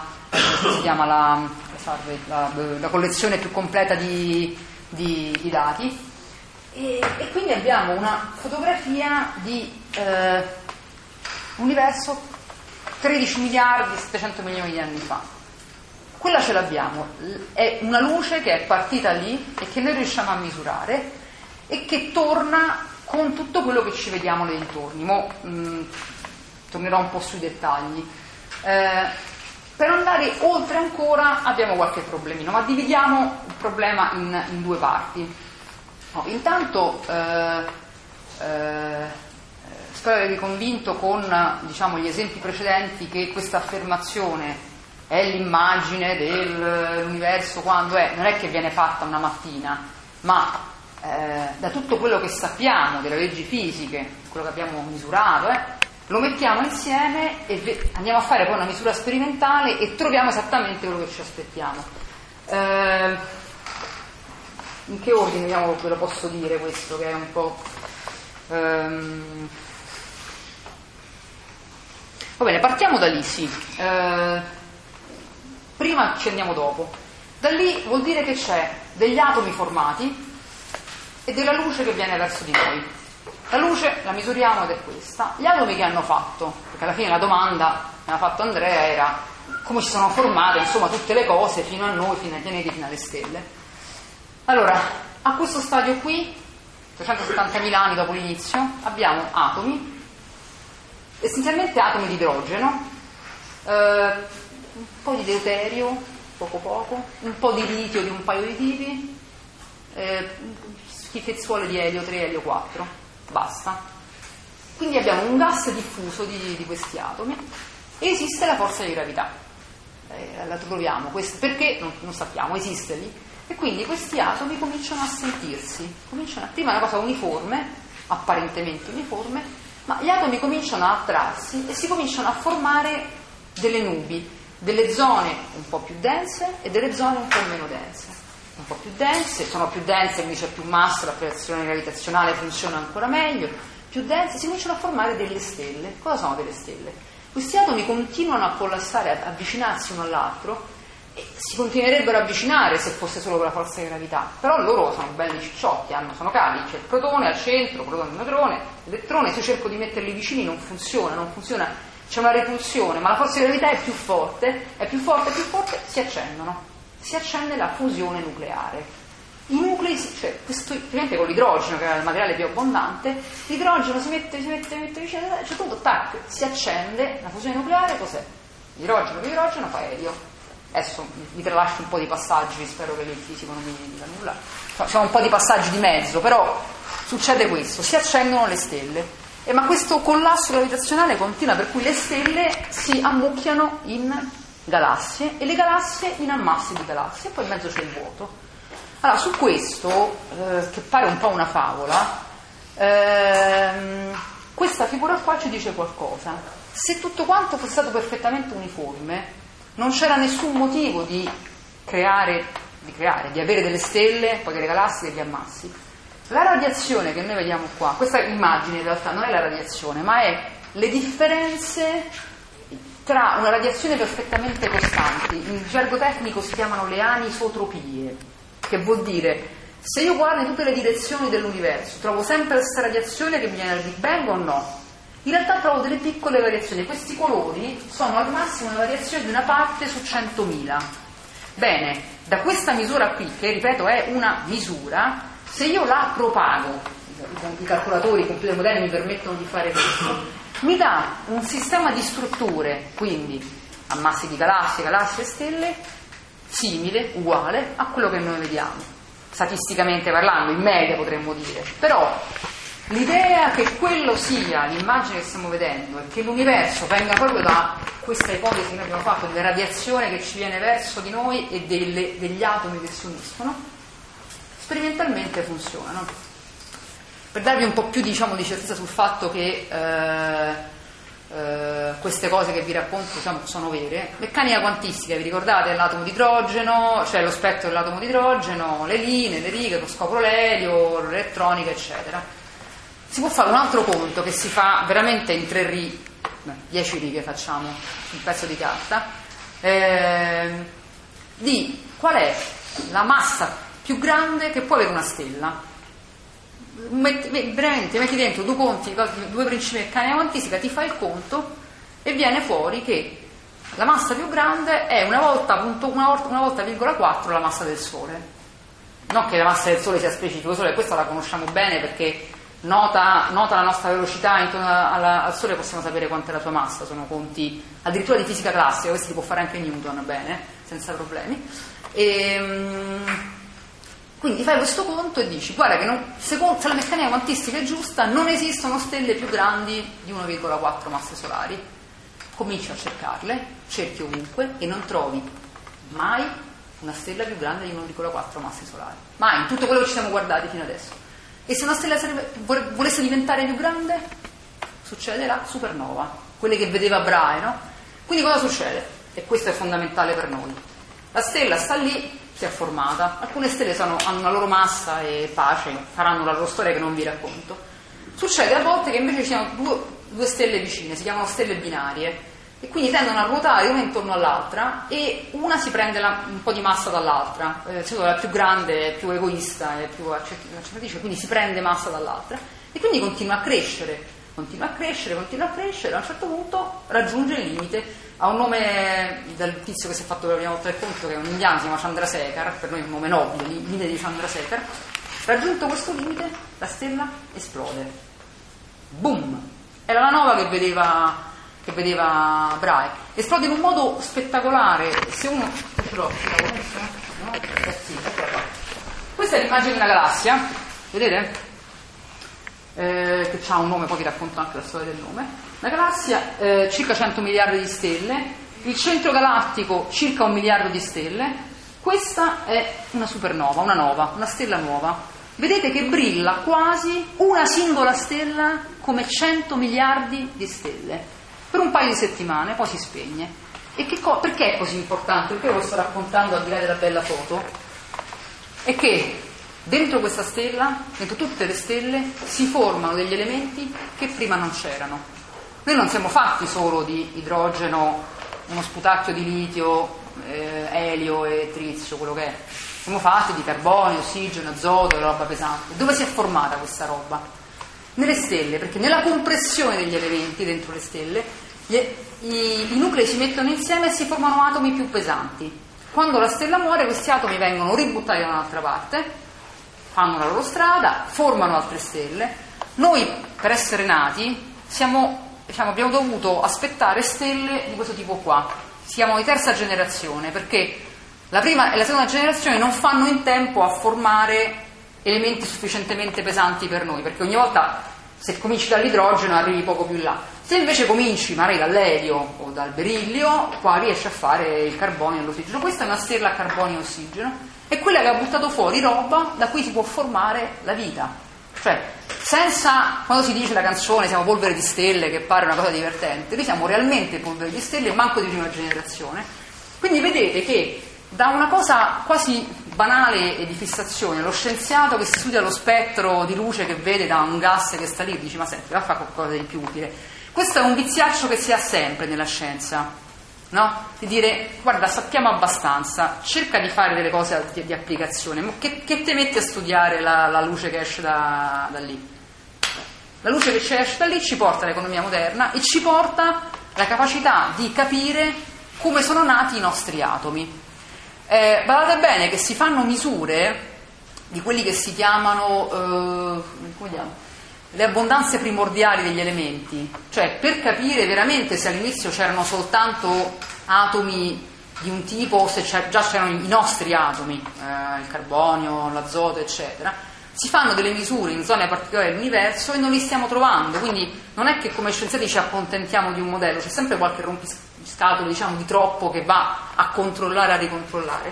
collezione più completa di dati, e quindi abbiamo una fotografia di universo 13 miliardi e 700 milioni di anni fa. quella ce l'abbiamo, è una luce che è partita lì e che noi riusciamo a misurare e che torna con tutto quello che ci vediamo nei dintorni. Tornerò un po' sui dettagli. Per andare oltre ancora abbiamo qualche problemino, ma dividiamo il problema in due parti. Intanto spero avervi convinto con gli esempi precedenti che questa affermazione è l'immagine dell'universo quando non è che viene fatta una mattina, ma da tutto quello che sappiamo delle leggi fisiche, quello che abbiamo misurato, lo mettiamo insieme e andiamo a fare poi una misura sperimentale e troviamo esattamente quello che ci aspettiamo. In che ordine ve lo posso dire questo, che è un po'... Va bene, partiamo da lì, sì. Prima ci andiamo dopo. Da lì vuol dire che c'è degli atomi formati e della luce che viene verso di noi. La luce la misuriamo ed è questa. Gli atomi che hanno fatto, perché alla fine la domanda che ha fatto Andrea era come si sono formate, insomma, tutte le cose fino a noi, fino ai pianeti, fino alle stelle. Allora, a questo stadio qui, 370.000 anni dopo l'inizio, abbiamo atomi, essenzialmente atomi di idrogeno, un po' di deuterio, poco, un po' di litio di un paio di tipi, schifezzuole di elio 3, elio 4, basta. Quindi abbiamo un gas diffuso di questi atomi e esiste la forza di gravità. La troviamo, perché non sappiamo, esiste lì. E quindi questi atomi cominciano a sentirsi, prima è una cosa uniforme, apparentemente uniforme, ma gli atomi cominciano a attrarsi e si cominciano a formare delle nubi, delle zone un po' più dense e delle zone un po' meno dense. Un po' più dense, sono più dense, quindi c'è più massa, l'attrazione gravitazionale funziona ancora meglio, più dense, si cominciano a formare delle stelle. Cosa sono delle stelle? Questi atomi continuano a collassare, a avvicinarsi uno all'altro, e si continuerebbero a avvicinare se fosse solo per la forza di gravità, però loro sono belli cicciotti, sono carichi, c'è il protone al centro, protone e neutrone, l'elettrone, se io cerco di metterli vicini non funziona, c'è una repulsione, ma la forza di gravità è più forte, si accendono. Si accende la fusione nucleare. I nuclei, specialmente con l'idrogeno, che è il materiale più abbondante, l'idrogeno si mette vicino, a un certo punto, tac, si accende la fusione nucleare, cos'è? L'idrogeno con idrogeno fa elio. Adesso vi tralascio un po' di passaggi, spero che il fisico non mi dica nulla. Sono un po' di passaggi di mezzo, però succede questo, si accendono le stelle. Ma questo collasso gravitazionale continua, per cui le stelle si ammucchiano in galassie e le galassie in ammassi di galassie, e poi in mezzo c'è il vuoto. Allora, su questo, che pare un po' una favola, questa figura qua ci dice qualcosa. Se tutto quanto fosse stato perfettamente uniforme, non c'era nessun motivo di avere delle stelle, poi delle galassie, degli ammassi. La radiazione che noi vediamo qua, questa immagine in realtà non è la radiazione, ma è le differenze tra una radiazione perfettamente costante, in gergo tecnico si chiamano le anisotropie, che vuol dire se io guardo in tutte le direzioni dell'universo trovo sempre la stessa radiazione che viene dal Big Bang o no? In realtà trovo delle piccole variazioni, questi colori sono al massimo una variazione di una parte su 100.000. Bene, da questa misura qui, che ripeto è una misura, se io la propago, i calcolatori, i computer moderni mi permettono di fare questo, mi dà un sistema di strutture, quindi ammassi di galassie e stelle, simile, uguale a quello che noi vediamo, statisticamente parlando, in media potremmo dire. Però l'idea che quello sia l'immagine che stiamo vedendo e che l'universo venga proprio da questa ipotesi che noi abbiamo fatto, della radiazione che ci viene verso di noi e degli atomi che si uniscono, sperimentalmente funzionano. Per darvi un po' più di certezza sul fatto che queste cose che vi racconto sono vere, meccanica quantistica, vi ricordate l'atomo di idrogeno, cioè lo spettro dell'atomo di idrogeno, le linee, le righe, lo scopro l'elio, l'elettronica, eccetera. Si può fare un altro conto che si fa veramente in 10 righe facciamo sul pezzo di carta, di qual è la massa più grande che può avere una stella. Veramente metti dentro due conti, due principi di meccanica quantistica, ti fai il conto e viene fuori che la massa più grande è una volta 1,4 la massa del Sole. Non che la massa del Sole sia specifico, questa la conosciamo bene perché nota la nostra velocità intorno al Sole, possiamo sapere quanta è la sua massa, sono conti addirittura di fisica classica, questi li può fare anche Newton bene, senza problemi. Quindi fai questo conto e dici, guarda che se la meccanica quantistica è giusta, non esistono stelle più grandi di 1,4 masse solari. Cominci a cercarle, cerchi ovunque e non trovi mai una stella più grande di 1,4 masse solari. Mai, in tutto quello che ci siamo guardati fino adesso. E se una stella volesse diventare più grande, succede la supernova, quelle che vedeva Brahe, no? Quindi cosa succede? E questo è fondamentale per noi. La stella sta lì, si è formata, alcune stelle hanno una loro massa e pace, faranno la loro storia che non vi racconto. Succede a volte che invece ci siano due stelle vicine, si chiamano stelle binarie, e quindi tendono a ruotare una intorno all'altra e una si prende un po' di massa dall'altra, la più grande è più egoista, è più accettatrice, quindi si prende massa dall'altra e quindi continua a crescere, a un certo punto raggiunge il limite. Ha un nome del tizio che si è fatto per la prima volta il conto, che è un indiano, si chiama Chandrasekhar, per noi è un nome nobile, limite di Chandrasekhar. Raggiunto questo limite, la stella esplode. Boom! Era la nova che vedeva Brahe. Esplode in un modo spettacolare. Se uno... Questa è l'immagine di una galassia, vedete? Che ha un nome, poi vi racconto anche la storia del nome. La galassia, circa 100 miliardi di stelle, il centro galattico circa 1 miliardo di stelle. Questa è una supernova, una stella nuova. Vedete che brilla quasi una singola stella come 100 miliardi di stelle per un paio di settimane, poi si spegne. E perché è così importante? Perché ve lo sto raccontando al di là della bella foto? È che dentro questa stella, dentro tutte le stelle, si formano degli elementi che prima non c'erano. Noi non siamo fatti solo di idrogeno, uno sputacchio di litio, elio e trizio, quello che è. Siamo fatti di carbonio, ossigeno, azoto e roba pesante. Dove si è formata questa roba? Nelle stelle, perché nella compressione degli elementi dentro le stelle i nuclei si mettono insieme e si formano atomi più pesanti. Quando la stella muore, questi atomi vengono ributtati da un'altra parte, fanno la loro strada, formano altre stelle. Noi, per essere nati, abbiamo dovuto aspettare stelle di questo tipo qua. Siamo di terza generazione, perché la prima e la seconda generazione non fanno in tempo a formare elementi sufficientemente pesanti per noi, perché ogni volta, se cominci dall'idrogeno, arrivi poco più in là. Se invece cominci magari dall'elio o dal berillio, qua riesci a fare il carbonio e l'ossigeno. Questa è una stella a carbonio e ossigeno, è quella che ha buttato fuori roba da cui si può formare la vita. Cioè, quando si dice la canzone siamo polvere di stelle, che pare una cosa divertente, noi siamo realmente polvere di stelle, manco di prima generazione. Quindi vedete che da una cosa quasi banale e di fissazione, lo scienziato che si studia lo spettro di luce che vede da un gas che sta lì, dice ma senti, va a fare qualcosa di più utile. Questo è un viziaccio che si ha sempre nella scienza, no? Di dire, guarda, sappiamo abbastanza, cerca di fare delle cose di applicazione, ma che te metti a studiare la luce che esce da lì? La luce che esce da lì ci porta all'economia moderna e ci porta la capacità di capire come sono nati i nostri atomi. Guardate bene che si fanno misure di quelli che si chiamano le abbondanze primordiali degli elementi, cioè per capire veramente se all'inizio c'erano soltanto atomi di un tipo o se già c'erano i nostri atomi, il carbonio, l'azoto eccetera. Si fanno delle misure in zone particolari dell'universo e non li stiamo trovando, quindi non è che come scienziati ci accontentiamo di un modello, c'è sempre qualche rompiscatole, diciamo, di troppo che va a controllare, a ricontrollare.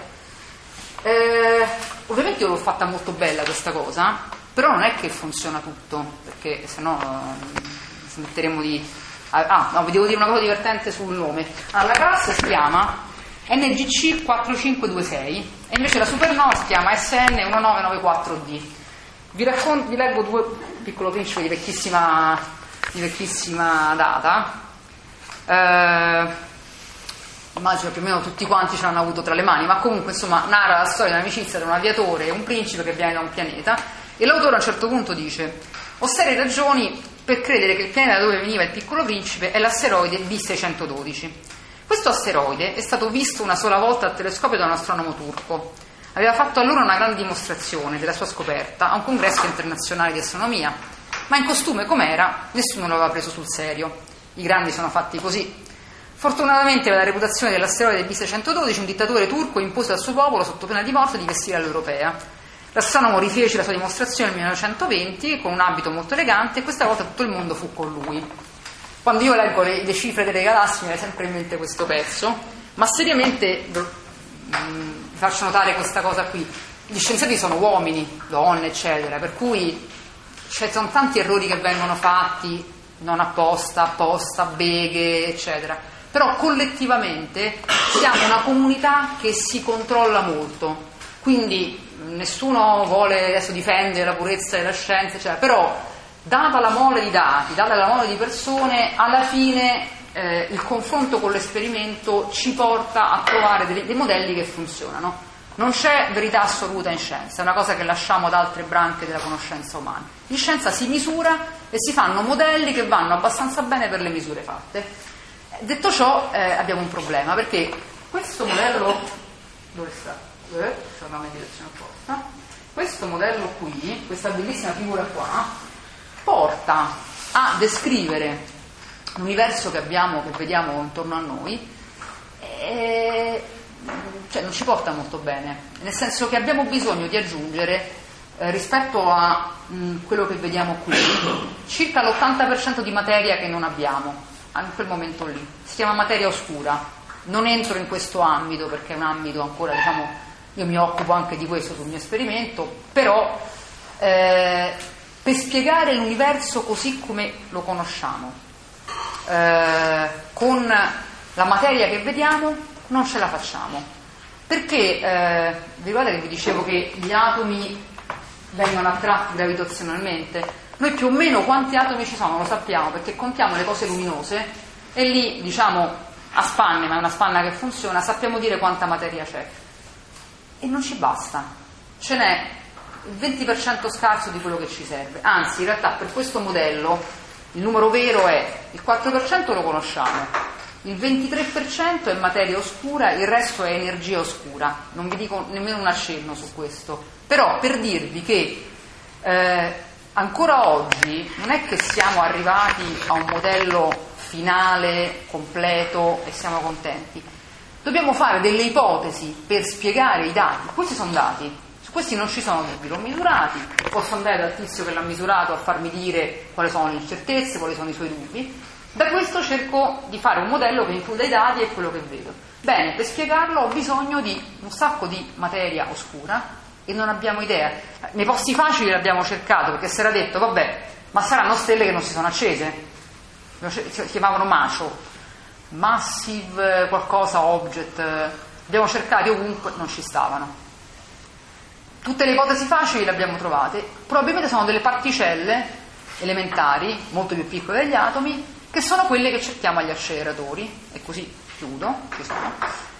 Ovviamente io l'ho fatta molto bella questa cosa, però non è che funziona tutto, perché sennò smetteremo di... vi devo dire una cosa divertente sul nome. La galassia si chiama NGC 4526 e invece la supernova si chiama SN 1994D. Vi leggo due Piccolo Principe di vecchissima data. Immagino più o meno tutti quanti ce l'hanno avuto tra le mani, ma comunque insomma narra la storia di un'amicizia tra un aviatore e un principe che viene da un pianeta, e l'autore a un certo punto dice: ho serie ragioni per credere che il pianeta da dove veniva il Piccolo Principe è l'asteroide B612. Questo asteroide è stato visto una sola volta al telescopio da un astronomo turco. Aveva fatto allora una grande dimostrazione della sua scoperta a un congresso internazionale di astronomia, ma in costume com'era nessuno lo aveva preso sul serio. I grandi sono fatti così. Fortunatamente per la reputazione dell'asteroide B612 un dittatore turco impose al suo popolo sotto pena di morte di vestire all'europea. L'astronomo rifece la sua dimostrazione nel 1920 con un abito molto elegante e questa volta tutto il mondo fu con lui. Quando io leggo le cifre delle galassie mi viene sempre in mente questo pezzo, ma seriamente vi faccio notare questa cosa qui. Gli scienziati sono uomini, donne, eccetera, per cui ci sono tanti errori che vengono fatti, non apposta, beghe, eccetera. Però collettivamente siamo una comunità che si controlla molto, quindi nessuno vuole adesso difendere la purezza della scienza, eccetera, però data la mole di dati, data la mole di persone, alla fine il confronto con l'esperimento ci porta a trovare dei modelli che funzionano. Non c'è verità assoluta in scienza, è una cosa che lasciamo ad altre branche della conoscenza umana. In scienza si misura e si fanno modelli che vanno abbastanza bene per le misure fatte. Detto ciò abbiamo un problema, perché questo modello dove sta? C'è una meditazione apposta. Questo modello qui, questa bellissima figura qua, porta a descrivere l'universo che vediamo intorno a noi, cioè non ci porta molto bene, nel senso che abbiamo bisogno di aggiungere rispetto a quello che vediamo qui circa l'80% di materia che non abbiamo in quel momento lì. Si chiama materia oscura. Non entro in questo ambito perché è un ambito ancora, io mi occupo anche di questo sul mio esperimento, però per spiegare l'universo così come lo conosciamo con la materia che vediamo non ce la facciamo, perché vi ricordate che vi dicevo che gli atomi vengono attratti gravitazionalmente? Noi più o meno quanti atomi ci sono lo sappiamo, perché contiamo le cose luminose e lì a spanne, ma è una spanna che funziona, sappiamo dire quanta materia c'è, e non ci basta, ce n'è il 20% scarso di quello che ci serve. Anzi, in realtà per questo modello il numero vero è il 4% lo conosciamo, il 23% è materia oscura, il resto è energia oscura. Non vi dico nemmeno un accenno su questo, però per dirvi che ancora oggi non è che siamo arrivati a un modello finale, completo e siamo contenti. Dobbiamo fare delle ipotesi per spiegare i dati. Questi sono dati, su questi non ci sono dubbi, l'ho misurati, posso andare dal tizio che l'ha misurato a farmi dire quali sono le incertezze, quali sono i suoi dubbi. Da questo cerco di fare un modello che includa i dati e quello che vedo. Bene, per spiegarlo ho bisogno di un sacco di materia oscura e non abbiamo idea. Nei posti facili l'abbiamo cercato, perché si era detto vabbè, ma saranno stelle che non si sono accese, si chiamavano MACO, Massive qualcosa Object, abbiamo cercati ovunque, non ci stavano. Tutte le ipotesi facili le abbiamo trovate, probabilmente sono delle particelle elementari molto più piccole degli atomi, che sono quelle che cerchiamo agli acceleratori, e così chiudo, ci sono.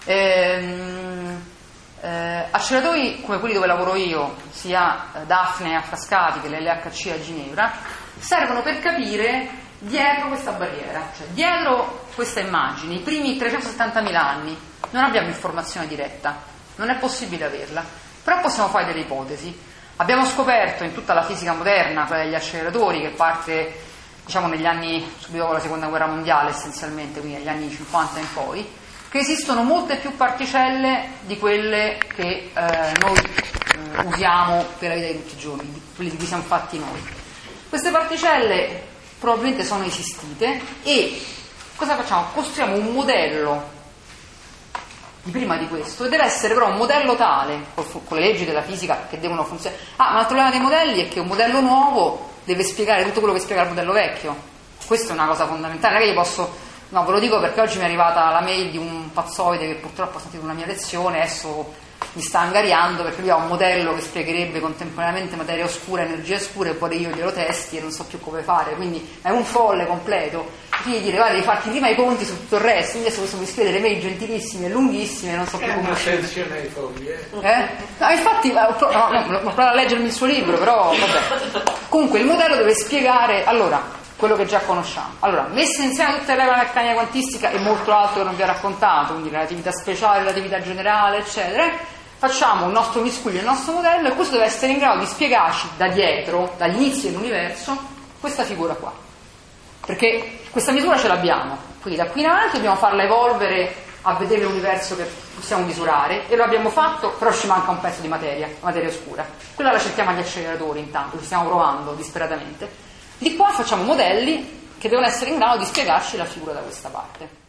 Acceleratori come quelli dove lavoro io, sia Daphne a Frascati che l'LHC a Ginevra, servono per capire dietro questa barriera, cioè dietro questa immagine, i primi 370.000 anni, non abbiamo informazione diretta, non è possibile averla, però possiamo fare delle ipotesi. Abbiamo scoperto in tutta la fisica moderna, quella degli acceleratori, che parte negli anni subito dopo la seconda guerra mondiale essenzialmente, quindi negli anni 50 in poi, che esistono molte più particelle di quelle che noi usiamo per la vita di tutti i giorni, quelle di cui siamo fatti noi. Queste particelle probabilmente sono esistite e cosa facciamo? Costruiamo un modello di prima di questo, e deve essere però un modello tale, con le leggi della fisica che devono funzionare. Ma il problema dei modelli è che un modello nuovo deve spiegare tutto quello che spiega il modello vecchio. Questa è una cosa fondamentale. Non è che io posso, no, ve lo dico perché oggi mi è arrivata la mail di un pazzoide che purtroppo ha sentito una mia lezione, adesso mi sta angariando perché lui ha un modello che spiegherebbe contemporaneamente materia oscura e energia oscura, e poi io glielo testi e non so più come fare, quindi è un folle completo. Quindi dire guarda, devi farti prima i conti su tutto il resto, quindi adesso questo mi scrivere mail gentilissime e lunghissime, non so più come attenzione ai fogli, No, infatti ho provato a leggermi il suo libro, però vabbè. Comunque il modello deve spiegare, allora, quello che già conosciamo. Allora, messe insieme tutte le regole della meccanica quantistica e molto altro che non vi ho raccontato, quindi relatività speciale, relatività generale, eccetera, facciamo il nostro miscuglio, il nostro modello, e questo deve essere in grado di spiegarci da dietro, dagli inizi dell'universo, questa figura qua. Perché questa misura ce l'abbiamo, quindi da qui in avanti dobbiamo farla evolvere a vedere l'universo che possiamo misurare, e lo abbiamo fatto, però ci manca un pezzo di materia oscura. Quella la cerchiamo agli acceleratori intanto, ci stiamo provando disperatamente. Di qua facciamo modelli che devono essere in grado di spiegarci la figura da questa parte.